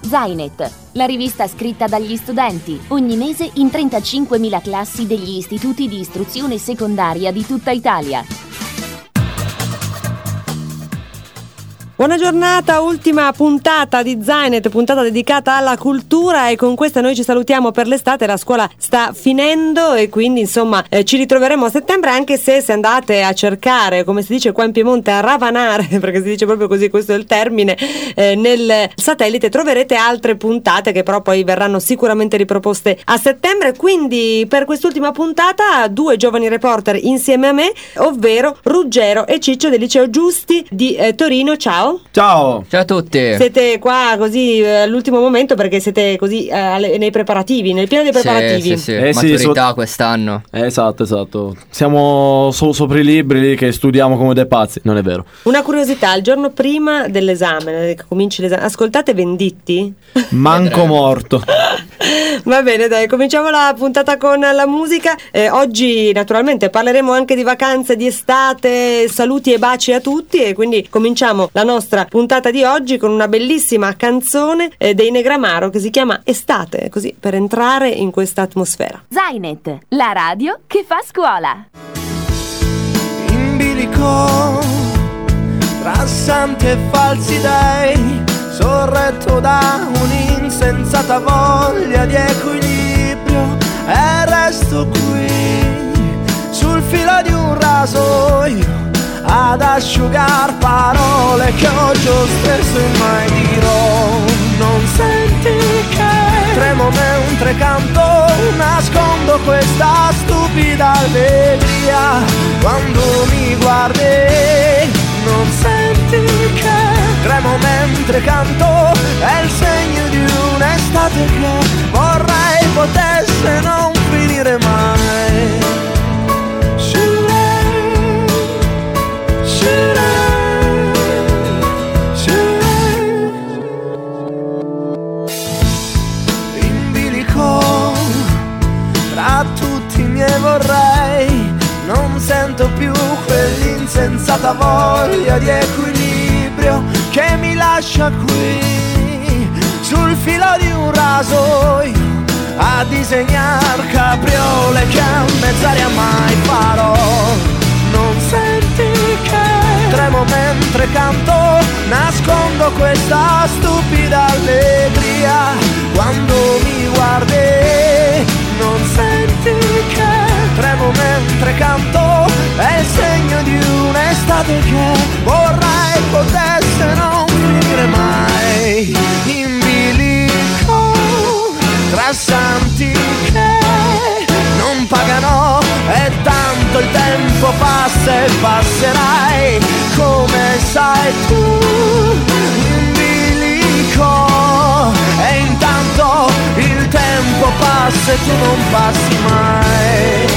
Zainet, la rivista scritta dagli studenti, ogni mese in 35.000 classi degli istituti di istruzione secondaria di tutta Italia. Buona giornata, ultima puntata di Zainet, puntata dedicata alla cultura, e con questa noi ci salutiamo per l'estate. La scuola sta finendo e quindi insomma ci ritroveremo a settembre, anche se andate a cercare, come si dice qua in Piemonte, a ravanare, perché si dice proprio così, questo è il termine, nel satellite troverete altre puntate che però poi verranno sicuramente riproposte a settembre. Quindi per quest'ultima puntata 2 giovani reporter insieme a me, ovvero Ruggero e Ciccio del Liceo Giusti di Torino. Ciao. Ciao a tutti. Siete qua così all'ultimo momento perché siete così nei preparativi, nel pieno dei preparativi. Sì. Maturità quest'anno. Esatto. Siamo sopra i libri che studiamo come dei pazzi. Non è vero. Una curiosità, il giorno prima dell'esame, che cominci l'esame, ascoltate Venditti? Manco morto. Va bene, dai, cominciamo la puntata con la musica. Oggi naturalmente parleremo anche di vacanze, di estate, saluti e baci a tutti, e quindi cominciamo la nostra puntata di oggi con una bellissima canzone dei Negramaro che si chiama Estate, così per entrare in questa atmosfera. Zainet, la radio che fa scuola. In bilico tra santi e falsi dei, sorretto da un'insensata voglia di equilibrio, e resto qui sul filo di un rasoio ad asciugar parole che oggi ho stesso e mai dirò. Non senti che tremo mentre canto, nascondo questa stupida allegria quando mi guardi. Non senti che tremo mentre canto, è il segno di un'estate che vorrei potesse non finire mai. In bilico tra tutti i miei vorrei, non sento più quell'insensata voglia di equilibrio che mi lascia qui sul filo di un rasoio a disegnar capriole che a mezz'aria mai farò. Non senti che tremo mentre canto, nascondo questa stupida allegria quando mi guardi. Non senti che tremo mentre canto, è il segno di un'estate che vorrei potesse non finire mai. In bilico tra santi che non pagano, e tanto il tempo passa e passerai, come sai tu. In bilico e intanto il tempo passa e tu non passi mai.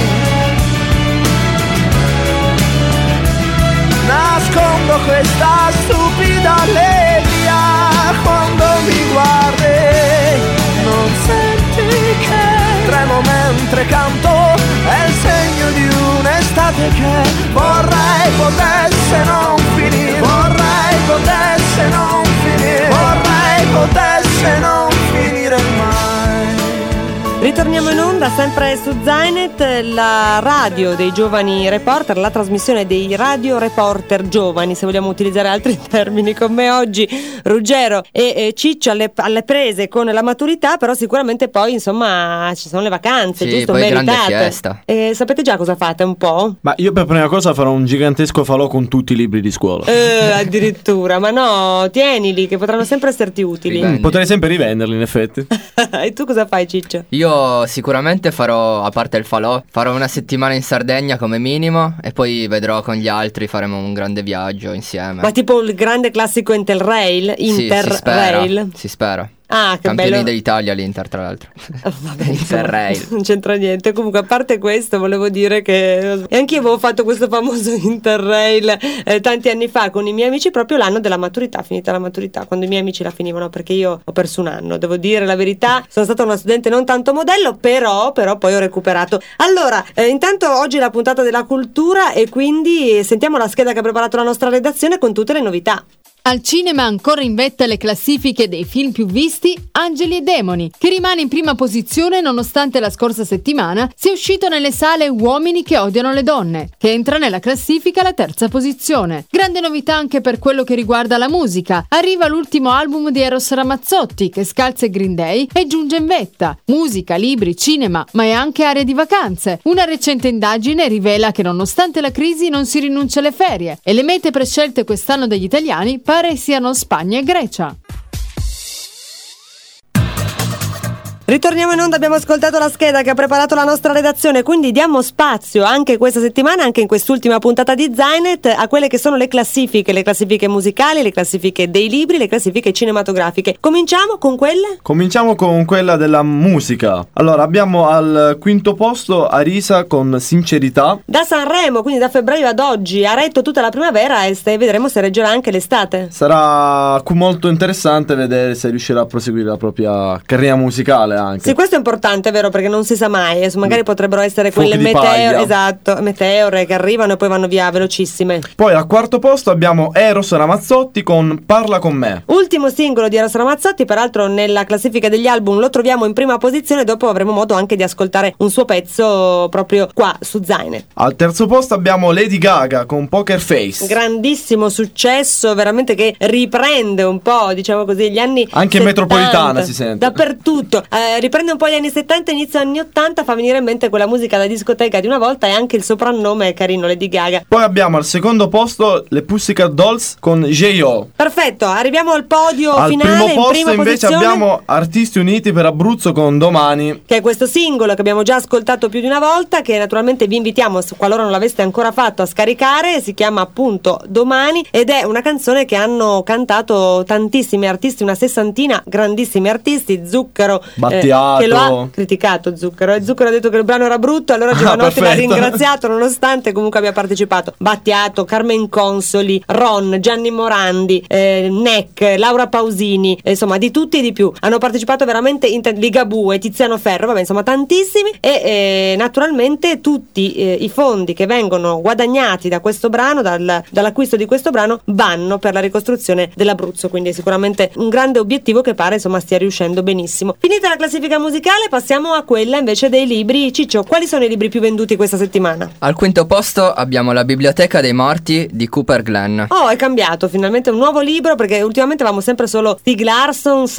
Nascondo questa stupida allegria quando mi guardi. Non senti che tremo mentre canto, è il segno di un'estate che vorrei potesse non finire. Vorrei potesse non finire. Vorrei potesse non finire mai. Ritorniamo in onda sempre su Zainet, la radio dei giovani reporter, la trasmissione dei radio reporter giovani, se vogliamo utilizzare altri termini. Con me oggi Ruggero e Ciccio alle prese con la maturità, però sicuramente poi insomma ci sono le vacanze, sì, giusto? Poi Meritate. grande fiesta. Sapete già cosa fate un po'? Ma io per prima cosa farò un gigantesco falò con tutti i libri di scuola. Addirittura, ma no, tienili che potranno sempre esserti utili. Potrei sempre rivenderli in effetti. E tu cosa fai, Ciccio? Io sicuramente farò, a parte il falò, farò una settimana in Sardegna come minimo, e poi vedrò con gli altri, faremo un grande viaggio insieme. Ma tipo il grande classico Interrail? Interrail? Si spera. Ah, che campioni bello. dell'Italia l'Inter, tra l'altro. Vabbè, Interrail. Non c'entra niente. Comunque, a parte questo, volevo dire che anch'io avevo fatfatto questo famoso Interrail tanti anni fa con i miei amici, proprio l'anno della maturità, finita la maturità, quando i miei amici la finivano, perché io ho perso un anno, devo dire la verità. Sono stata una studente non tanto modello, però poi ho recuperato. Allora, intanto oggi è la puntata della cultura, e quindi sentiamo la scheda che ha preparato la nostra redazione con tutte le novità. Al cinema ancora in vetta le classifiche dei film più visti, Angeli e Demoni, che rimane in prima posizione nonostante la scorsa settimana sia uscito nelle sale Uomini che odiano le donne, che entra nella classifica alla terza posizione. Grande novità anche per quello che riguarda la musica. Arriva l'ultimo album di Eros Ramazzotti, che scalza i Green Day e giunge in vetta. Musica, libri, cinema, ma è anche area di vacanze. Una recente indagine rivela che nonostante la crisi non si rinuncia alle ferie e le mete prescelte quest'anno dagli italiani pare siano Spagna e Grecia. Ritorniamo in onda, abbiamo ascoltato la scheda che ha preparato la nostra redazione, quindi diamo spazio anche questa settimana, anche in quest'ultima puntata di Zainet, a quelle che sono le classifiche musicali, le classifiche dei libri, le classifiche cinematografiche. Cominciamo con quelle? Cominciamo con quella della musica. Allora, abbiamo al quinto posto Arisa con Sincerità. Da Sanremo, quindi da febbraio ad oggi, ha retto tutta la primavera e vedremo se reggerà anche l'estate. Sarà molto interessante vedere se riuscirà a proseguire la propria carriera musicale anche. Sì, questo è importante, vero, perché non si sa mai, magari potrebbero essere Fuochi quelle di paglia. meteore che arrivano e poi vanno via velocissime. Poi al quarto posto abbiamo Eros Ramazzotti con Parla con me. Ultimo singolo di Eros Ramazzotti, peraltro nella classifica degli album lo troviamo in prima posizione, dopo avremo modo anche di ascoltare un suo pezzo proprio qua su Zainet. Al terzo posto abbiamo Lady Gaga con Poker Face. Grandissimo successo, veramente, che riprende un po', diciamo così, gli anni Anche 70, metropolitana si sente. dappertutto. Riprende un po' gli anni 70, inizio anni 80, fa venire in mente quella musica da discoteca di una volta, e anche il soprannome è carino, Lady Gaga. Poi abbiamo al secondo posto le Pussycat Dolls con J.O. Perfetto, arriviamo al podio Al finale. primo in posto prima invece posizione abbiamo Artisti Uniti per Abruzzo con Domani. che è questo singolo che abbiamo già ascoltato più di una volta, che naturalmente vi invitiamo, qualora non l'aveste ancora fatto, a scaricare. Si chiama appunto Domani ed è una canzone che hanno cantato tantissimi artisti, una sessantina, grandissimi artisti. Zucchero, Battiato. che lo ha criticato Zucchero, e Zucchero ha detto che il brano era brutto, allora Giovanotti l'ha perfetto. ringraziato nonostante comunque abbia partecipato. Battiato, Carmen Consoli, Ron, Gianni Morandi, Neck, Laura Pausini, insomma di tutti e di più. Hanno partecipato veramente Ligabue, Tiziano Ferro, vabbè, insomma tantissimi, e naturalmente tutti i fondi che vengono guadagnati da questo brano, dall'acquisto di questo brano, vanno per la ricostruzione dell'Abruzzo, quindi è sicuramente un grande obiettivo che pare insomma stia riuscendo benissimo. Finita la classifica musicale, passiamo a quella invece dei libri. Ciccio, quali sono i libri più venduti questa settimana? Al quinto posto abbiamo La Biblioteca dei Morti di Cooper Glenn. Oh, è cambiato finalmente, un nuovo libro, perché ultimamente avevamo sempre solo Stieg Larssons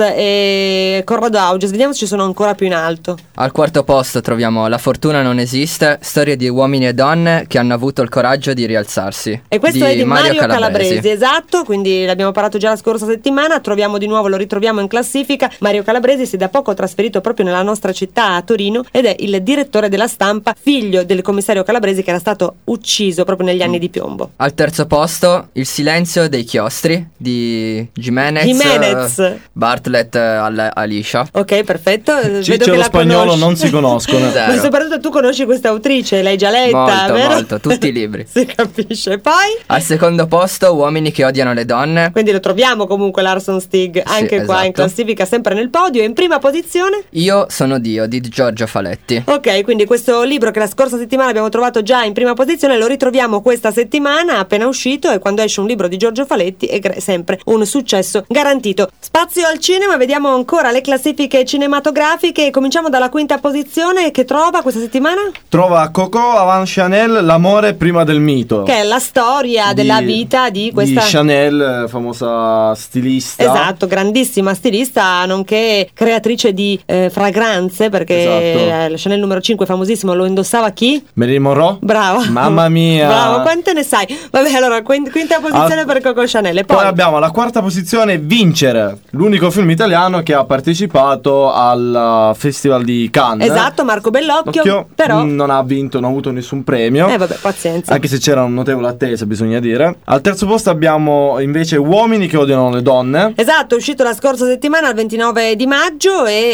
e Corrado Auges. Vediamo se ci sono ancora più in alto. Al quarto posto troviamo La fortuna non esiste, storie di uomini e donne che hanno avuto il coraggio di rialzarsi. E questo è di Mario Calabresi, esatto, quindi l'abbiamo parlato già la scorsa settimana, lo ritroviamo in classifica. Mario Calabresi si è da poco trasferito proprio nella nostra città, a Torino, ed è il direttore della Stampa, figlio del commissario Calabresi, che era stato ucciso proprio negli anni di piombo. Al terzo posto Il silenzio dei chiostri di Jimenez. Bartlett Alicia. Ok, perfetto. Vedo Ciccio che e lo la spagnolo conosci. non si conoscono. Zero. Ma soprattutto tu conosci questa autrice, l'hai già letta, vero? Molto, tutti i libri. Si capisce. Poi? Al secondo posto Uomini che odiano le donne. Quindi lo troviamo comunque Larson Stig anche Sì, qua in esatto. classifica, sempre nel podio. In prima posizione? Io sono Dio di Giorgio Faletti. Ok, quindi questo libro che la scorsa settimana abbiamo trovato già in prima posizione lo ritroviamo questa settimana, appena uscito, e quando esce un libro di Giorgio Faletti è sempre un successo garantito. Spazio al cinema, vediamo ancora le classifiche cinematografiche. Cominciamo dalla quinta posizione, che trova questa settimana? Trova Coco Avant Chanel, l'amore prima del mito. Che è la storia della vita di questa... Di Chanel, famosa stilista. Esatto, grandissima stilista, nonché creatrice di fragranze, perché Esatto. la Chanel numero 5 famosissimo lo indossava chi? Marilyn Monroe. Brava. Mamma mia. Bravo, quante ne sai? Vabbè, allora quinta posizione per Coco Chanel. E Poi poi abbiamo alla quarta posizione Vincere, l'unico film italiano che ha partecipato al Festival di Cannes. esatto, Marco Bellocchio, però non ha vinto, non ha avuto nessun premio. vabbè, pazienza. Anche se c'era un notevole attesa, bisogna dire. Al terzo posto abbiamo invece Uomini che odiano le donne. Esatto, è uscito la scorsa settimana, il 29 di maggio, e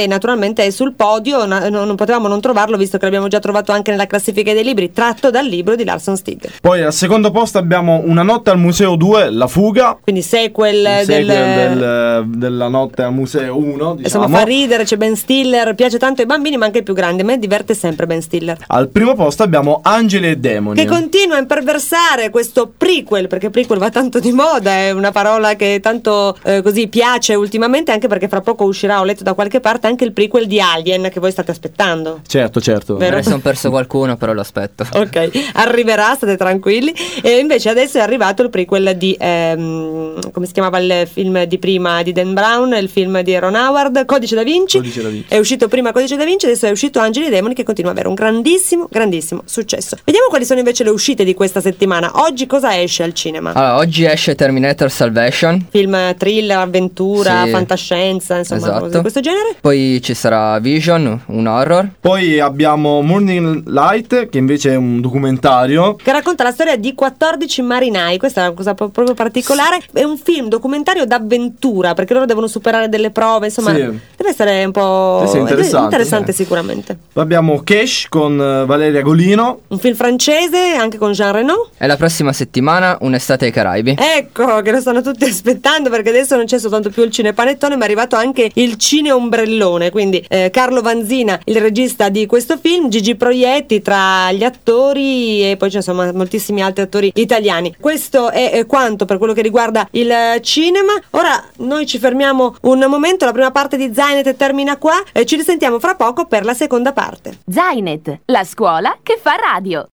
e naturalmente è sul podio, non potevamo non trovarlo visto che l'abbiamo già trovato anche nella classifica dei libri, tratto dal libro di Lars von Stig. Poi al secondo posto abbiamo Una notte al museo 2, La fuga. Quindi sequel della notte al museo 1, diciamo. Insomma, fa ridere, c'è Ben Stiller, piace tanto ai bambini ma anche ai più grandi, a me diverte sempre Ben Stiller. Al primo posto abbiamo Angeli e demoni, che continua a imperversare questo prequel, perché prequel va tanto di moda, è una parola che tanto così piace ultimamente, anche perché fra poco uscirà, ho letto da qualche parte, anche il prequel di Alien che voi state aspettando. Certo. Vero? Me ne sono perso qualcuno, però lo aspetto. Ok, arriverà, state tranquilli. E invece adesso è arrivato il prequel di come si chiamava il film di prima di Dan Brown, il film di Ron Howard, Codice da Vinci. È uscito prima Codice da Vinci, adesso è uscito Angeli e demoni, che continua ad avere un grandissimo successo. Vediamo quali sono invece le uscite di questa settimana. Oggi cosa esce al cinema? Allora, oggi esce Terminator Salvation, film thriller, avventura, sì, fantascienza, insomma, esatto, cose di questo genere. Poi ci sarà Vision, un horror. Poi abbiamo Morning Light, che invece è un documentario che racconta la storia di 14 marinai. Questa è una cosa proprio particolare. È un film documentario d'avventura, perché loro devono superare delle prove, insomma, sì, deve essere un po' interessante sicuramente. Abbiamo Cash con Valeria Golino, un film francese anche con Jean Reno. E la prossima settimana Un'estate ai Caraibi. Ecco, che lo stanno tutti aspettando, perché adesso non c'è soltanto più il cinepanettone, ma è arrivato anche il cineombrellone. Quindi Carlo Vanzina, il regista di questo film, Gigi Proietti tra gli attori, e poi ci sono moltissimi altri attori italiani. Questo è quanto per quello che riguarda il cinema. Ora noi ci fermiamo un momento, la prima parte di Zainet termina qua e ci risentiamo fra poco per la seconda parte. Zainet, la scuola che fa radio.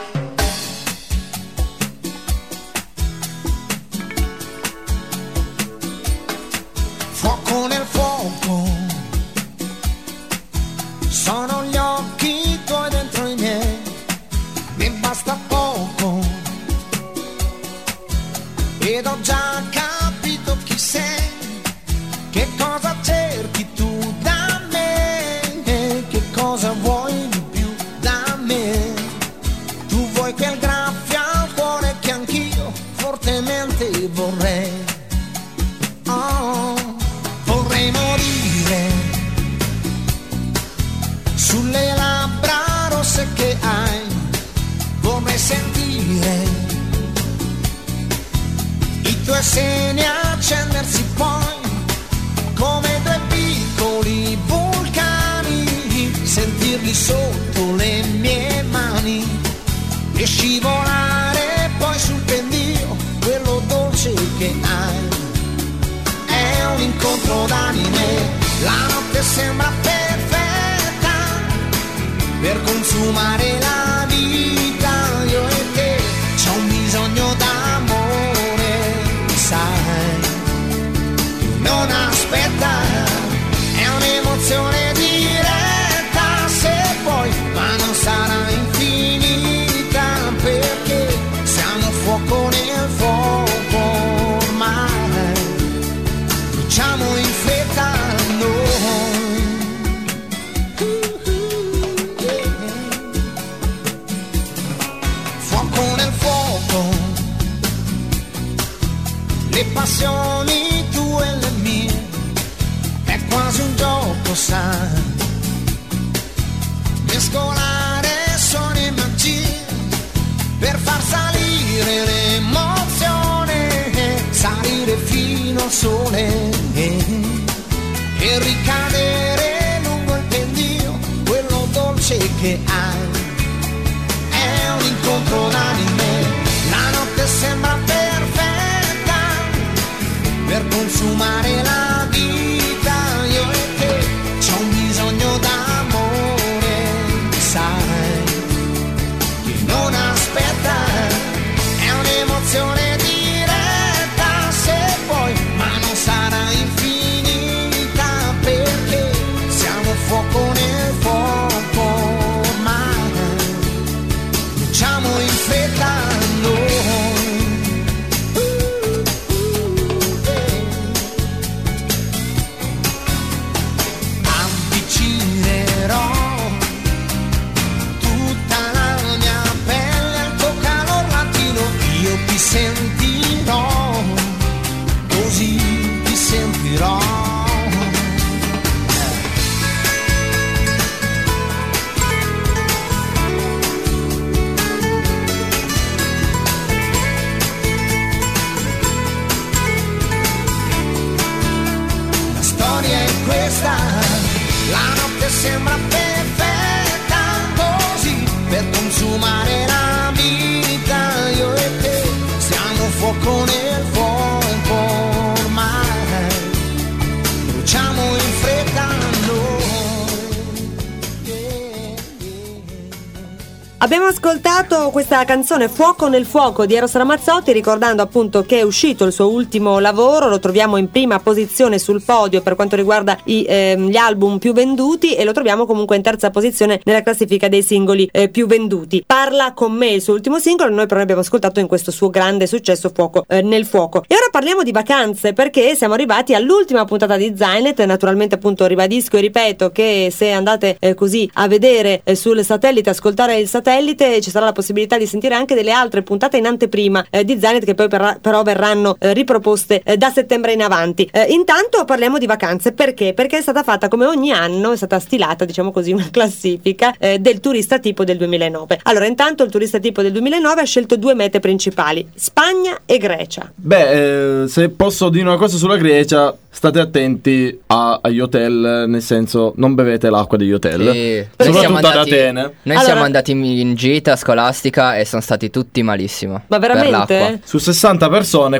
Fuoco nel fuoco, sono gli occhi tuoi dentro i miei, mi basta poco ed ho già capito chi sei, che cosa cerchi tu da me, che cosa vuoi di più da me. Tu vuoi quel graffio al cuore che anch'io fortemente vorrei. Oh, vorrei morire sulle labbra rosse che hai, vorrei sentire i tuoi seni accendersi poi come due piccoli vulcani, sentirli sotto le mie mani e scivolare poi sul pendio, quello dolce che hai. È un incontro d'anime, la notte sembra perfetta per consumare la vita, io e te, c'è un bisogno d'amore, sai, non aspetta, è un'emozione diretta, se vuoi, ma non sarà infinita, perché siamo fuoco nel fuoco ormai, bruciamo in fretta noi. Fuoco nel fuoco, le passioni tue e le mie, è quasi un gioco, sai, mescolare suoni e magie per far salire l'emozione, salire fino al sole e ricadere lungo il pendio, quello dolce che hai. È un incontro d'anime, la notte sembra perfetta per consumare la vita, io e te, c'ho un bisogno d'amore, sai, che non aspetta, è un'emozione diretta, se vuoi, ma non sarà infinita, perché siamo fuoco nel fuoco ormai, bruciamo in fretta noi. La notte sembra perfetta così per consumare la vita. Io e te siamo fuoco nel fuoco ormai, bruciamo in fretta Abbiamo ascoltato questa canzone Fuoco nel fuoco di Eros Ramazzotti, ricordando appunto che è uscito il suo ultimo lavoro, lo troviamo in prima posizione sul podio per quanto riguarda gli album più venduti, e lo troviamo comunque in terza posizione nella classifica dei singoli più venduti. Parla con me, il suo ultimo singolo, noi però abbiamo ascoltato in questo suo grande successo Fuoco nel fuoco. E ora parliamo di vacanze, perché siamo arrivati all'ultima puntata di Zainet. Naturalmente appunto ribadisco e ripeto che se andate così a vedere sul satellite, ascoltare il satellite, ci sarà la possibilità di sentire anche delle altre puntate in anteprima di Zainet, che poi però verranno riproposte da settembre in avanti. Intanto parliamo di vacanze, perché è stata fatta, come ogni anno, è stata stilata, diciamo così, una classifica del turista tipo del 2009. Allora, intanto il turista tipo del 2009 ha scelto 2 mete principali: Spagna e Grecia. Se posso dire una cosa sulla Grecia, state attenti agli hotel, nel senso non bevete l'acqua degli hotel, Sì. soprattutto ad Atene. Noi siamo andati in gita scolastica e sono stati tutti malissimo. Ma per l'acqua. veramente? Su 60 persone,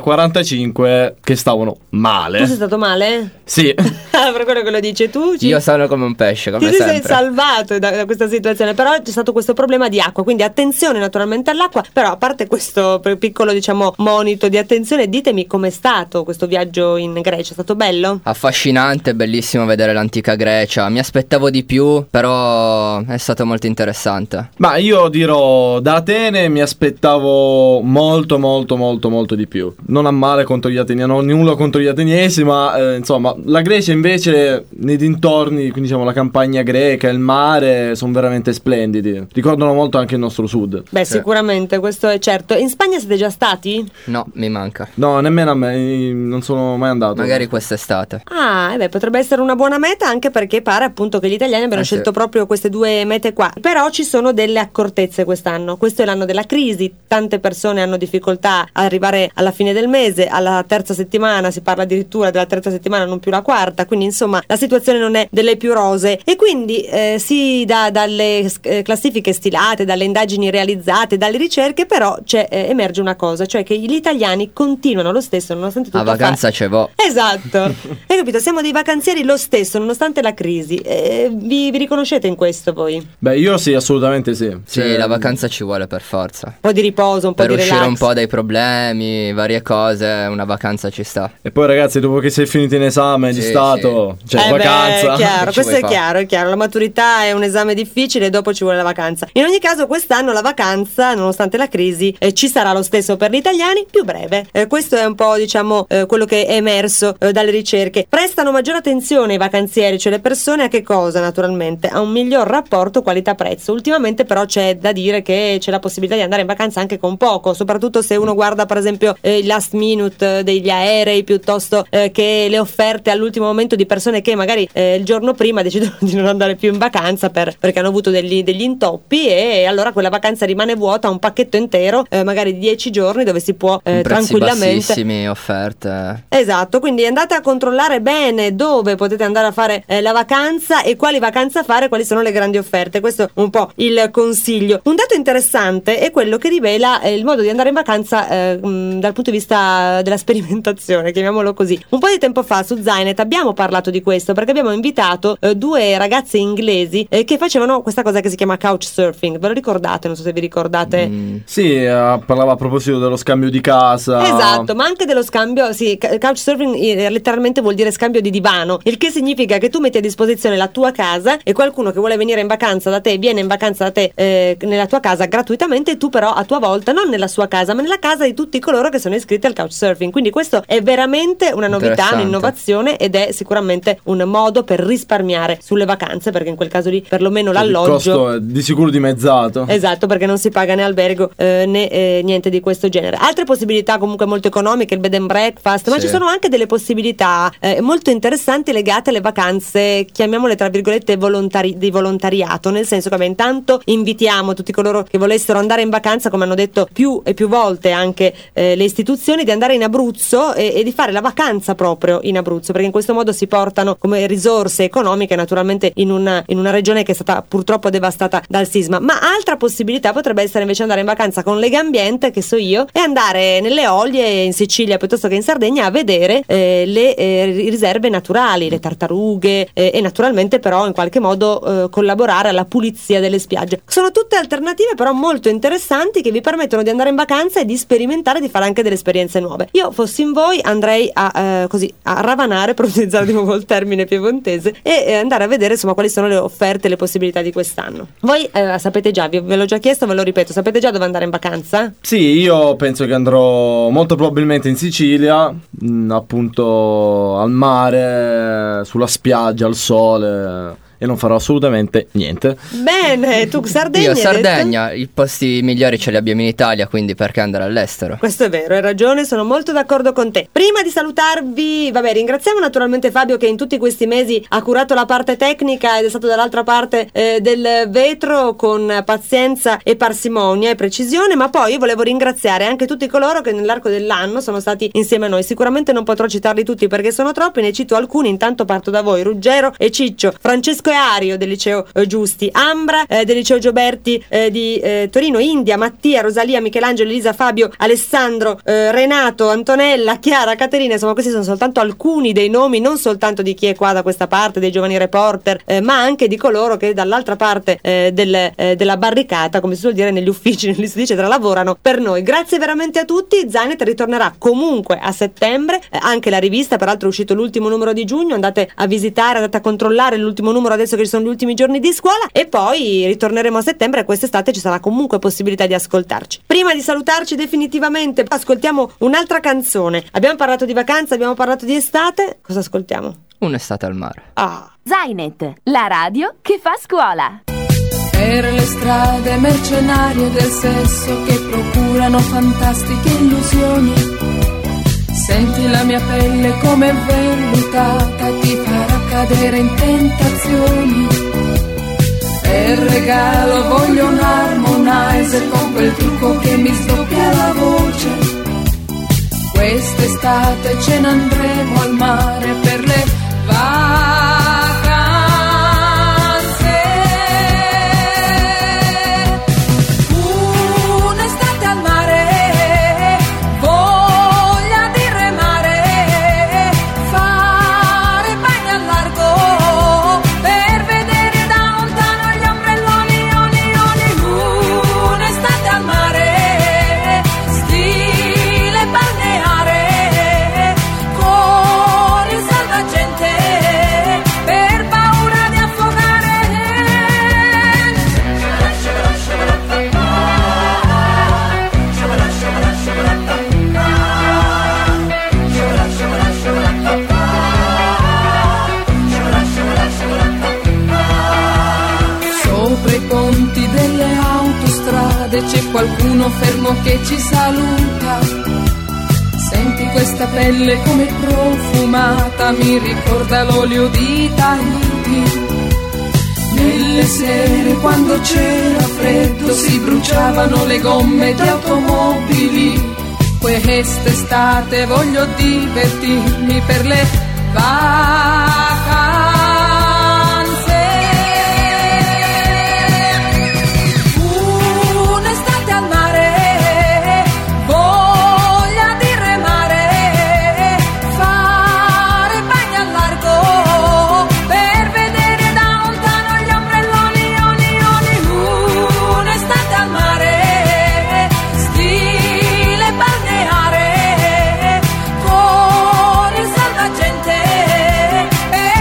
45 che stavano male. Tu sei stato male? Sì. Per quello che lo dici tu. Io sono come un pesce, come Ti sei sempre. salvato da questa situazione, però c'è stato questo problema di acqua, quindi attenzione naturalmente all'acqua. Però a parte questo piccolo, diciamo, monito di attenzione, ditemi com'è stato questo viaggio in Grecia. È stato bello? Affascinante, bellissimo vedere l'antica Grecia. Mi aspettavo di più, però è stato molto interessante. Ma io dirò, da Atene mi aspettavo molto di più. Non a male contro gli ateniesi, non ho nulla contro gli ateniesi, ma insomma la Grecia invece nei dintorni, quindi diciamo la campagna greca, il mare, sono veramente splendidi. Ricordano molto anche il nostro sud. Beh, sicuramente, questo è certo. In Spagna siete già stati? No, mi manca. No, nemmeno a me, non sono mai andato. Magari quest'estate. Ah, potrebbe essere una buona meta, anche perché pare appunto che gli italiani abbiano scelto proprio queste 2 mete qua. Però ci sono delle accortezze quest'anno. Questo è l'anno della crisi, tante persone hanno difficoltà ad arrivare alla fine del mese, alla terza settimana, si parla addirittura della terza settimana, non più la quarta, quindi insomma la situazione non è delle più rosee, e quindi dalle classifiche stilate, dalle indagini realizzate, dalle ricerche, però emerge una cosa, cioè che gli italiani continuano lo stesso nonostante tutto a vacanza ce vo'. Esatto. Hai capito? Siamo dei vacanzieri lo stesso nonostante la crisi. Vi riconoscete in questo voi? Beh, io sì, assolutamente sì. Sì, la vacanza ci vuole per forza. Un po' di riposo, un po' Per di uscire relax. un po' dai problemi, varie cose, una vacanza ci sta. E poi ragazzi, dopo che sei finito in esame di Sì, Stato, cioè vacanza. Beh, chiaro, Che ci questo è vuoi chiaro, è chiaro. La maturità è un esame difficile e dopo ci vuole la vacanza. In ogni caso quest'anno la vacanza, nonostante la crisi, ci sarà lo stesso per gli italiani, più breve. Questo è un po', diciamo, quello che è emerso dalle ricerche. Prestano maggiore attenzione i vacanzieri, cioè le persone, a che cosa? Naturalmente a un miglior rapporto qualità-prezzo. Ultimamente però c'è da dire che c'è la possibilità di andare in vacanza anche con poco, soprattutto se uno guarda per esempio il last minute degli aerei, piuttosto che le offerte all'ultimo momento di persone che magari il giorno prima decidono di non andare più in vacanza perché hanno avuto degli intoppi, e allora quella vacanza rimane vuota, un pacchetto intero magari di 10 giorni dove si può Prezzi tranquillamente, bassissimi, offerte. esatto, quindi andate a controllare bene dove potete andare a fare la vacanza e quali vacanze fare, quali sono le grandi offerte. Questo è un po' il consiglio. Un dato interessante è quello che rivela il modo di andare in vacanza dal punto di vista della sperimentazione, chiamiamolo così. Un po' di tempo fa su Zainet abbiamo parlato di questo, perché abbiamo invitato 2 ragazze inglesi che facevano questa cosa che si chiama couchsurfing. Ve lo ricordate? Non so se vi ricordate. Sì, parlava a proposito dello scambio di casa. Esatto, ma anche dello scambio, sì, couchsurfing letteralmente vuol dire scambio di divano, il che significa che tu metti a disposizione la tua casa e qualcuno che vuole venire in vacanza da te viene in vacanza da te nella tua casa gratuitamente, e tu però a tua volta non nella sua casa ma nella casa di tutti coloro che sono iscritti al couchsurfing. Quindi questo è veramente una novità, Interessante. un'innovazione, ed è sicuramente un modo per risparmiare sulle vacanze, perché in quel caso lì perlomeno Il l'alloggio costo è di sicuro dimezzato. Esatto, perché non si paga né albergo né niente di questo genere. Altre possibilità comunque molto economiche, il bed and breakfast, ma Sì. ci sono anche delle possibilità molto interessanti legate alle vacanze, chiamiamole tra virgolette di volontariato, nel senso che intanto inviti invitiamo tutti coloro che volessero andare in vacanza, come hanno detto più e più volte anche le istituzioni, di andare in Abruzzo e di fare la vacanza proprio in Abruzzo, perché in questo modo si portano come risorse economiche naturalmente in una regione che è stata purtroppo devastata dal sisma. Ma altra possibilità potrebbe essere invece andare in vacanza con Legambiente, che so io, e andare nelle Eolie in Sicilia piuttosto che in Sardegna a vedere le riserve naturali, le tartarughe e naturalmente però in qualche modo collaborare alla pulizia delle spiagge. Sono tutte alternative però molto interessanti che vi permettono di andare in vacanza e di sperimentare, di fare anche delle esperienze nuove. Io fossi in voi andrei a ravanare, per utilizzare di nuovo il termine piemontese, e andare a vedere insomma quali sono le offerte e le possibilità di quest'anno. Voi sapete già, ve l'ho già chiesto, ve lo ripeto, sapete già dove andare in vacanza? Sì, io penso che andrò molto probabilmente in Sicilia, appunto al mare, sulla spiaggia, al sole, e non farò assolutamente niente. Bene, tu Sardegna? Io Sardegna, i posti migliori ce li abbiamo in Italia, quindi perché andare all'estero? Questo è vero, hai ragione, sono molto d'accordo con te. Prima di salutarvi, ringraziamo naturalmente Fabio che in tutti questi mesi ha curato la parte tecnica ed è stato dall'altra parte del vetro con pazienza e parsimonia e precisione, ma poi io volevo ringraziare anche tutti coloro che nell'arco dell'anno sono stati insieme a noi. Sicuramente non potrò citarli tutti perché sono troppi, ne cito alcuni, intanto parto da voi: Ruggero e Ciccio, Francesco e Ario del liceo Giusti, Ambra del liceo Gioberti di Torino, India, Mattia, Rosalia, Michelangelo, Elisa, Fabio, Alessandro, Renato, Antonella, Chiara, Caterina. Insomma, questi sono soltanto alcuni dei nomi, non soltanto di chi è qua da questa parte, dei giovani reporter, ma anche di coloro che dall'altra parte della barricata, come si suol dire negli uffici, negli studi eccetera, lavorano per noi. Grazie veramente a tutti. Zainet ritornerà comunque a settembre, anche la rivista, peraltro è uscito l'ultimo numero di giugno, andate a visitare, andate a controllare l'ultimo numero adesso che ci sono gli ultimi giorni di scuola, e poi ritorneremo a settembre e quest'estate ci sarà comunque possibilità di ascoltarci. Prima di salutarci definitivamente ascoltiamo un'altra canzone. Abbiamo parlato di vacanza, abbiamo parlato di estate, cosa ascoltiamo? Un'estate al mare. Zainet, la radio che fa scuola. Per le strade mercenarie del sesso che procurano fantastiche illusioni, senti la mia pelle come vellutata, ti farà cadere in tentazioni. Per regalo voglio un harmonizer con quel trucco che mi sdoppia la voce. Quest'estate ce ne andremo al mare per le vacanze. Un'estate al mare, voglia di remare, fare bagni al largo per vedere da lontano gli ombrelloni, un'estate al mare, stile balneare, con il salvagente per paura di affogare. Sopra i ponti delle autostrade c'è qualcuno fermo che ci saluta. Senti questa pelle come profumata, mi ricorda l'olio di Tahiti. Nelle sere quando c'era freddo si bruciavano le gomme di automobili. Quest'estate voglio divertirmi per le vacanze. Un'estate al mare, voglia di remare, fare bagni al largo per vedere da lontano gli ombrelloni, un'estate al mare, stile balneare, con il salvagente per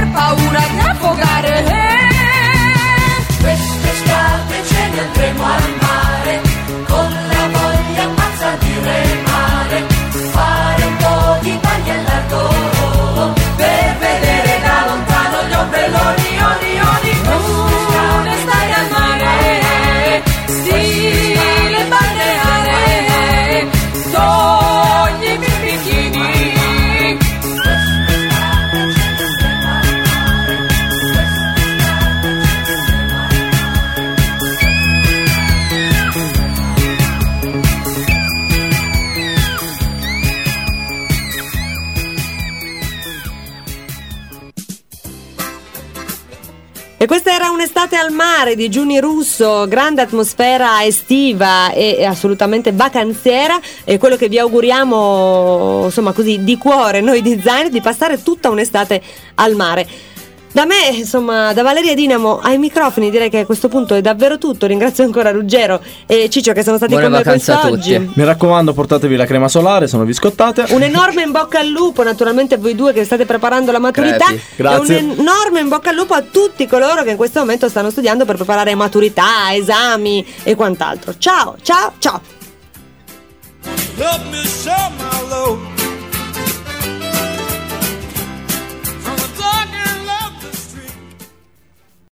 E questa era Un'estate al mare di Giuni Russo, grande atmosfera estiva e assolutamente vacanziera, e quello che vi auguriamo, insomma, così di cuore noi di Zain, di passare tutta un'estate al mare. Da me, insomma, da Valeria Dinamo ai microfoni, direi che a questo punto è davvero tutto. Ringrazio ancora Ruggero e Ciccio che sono stati Buone con noi vacanze a quest'oggi. tutti. Mi raccomando, portatevi la crema solare, se no vi scottate. Un enorme in bocca al lupo naturalmente a voi due che state preparando la maturità. Crepi. Grazie. E un enorme in bocca al lupo a tutti coloro che in questo momento stanno studiando per preparare maturità, esami e quant'altro. Ciao, ciao, ciao. Love me so, my love.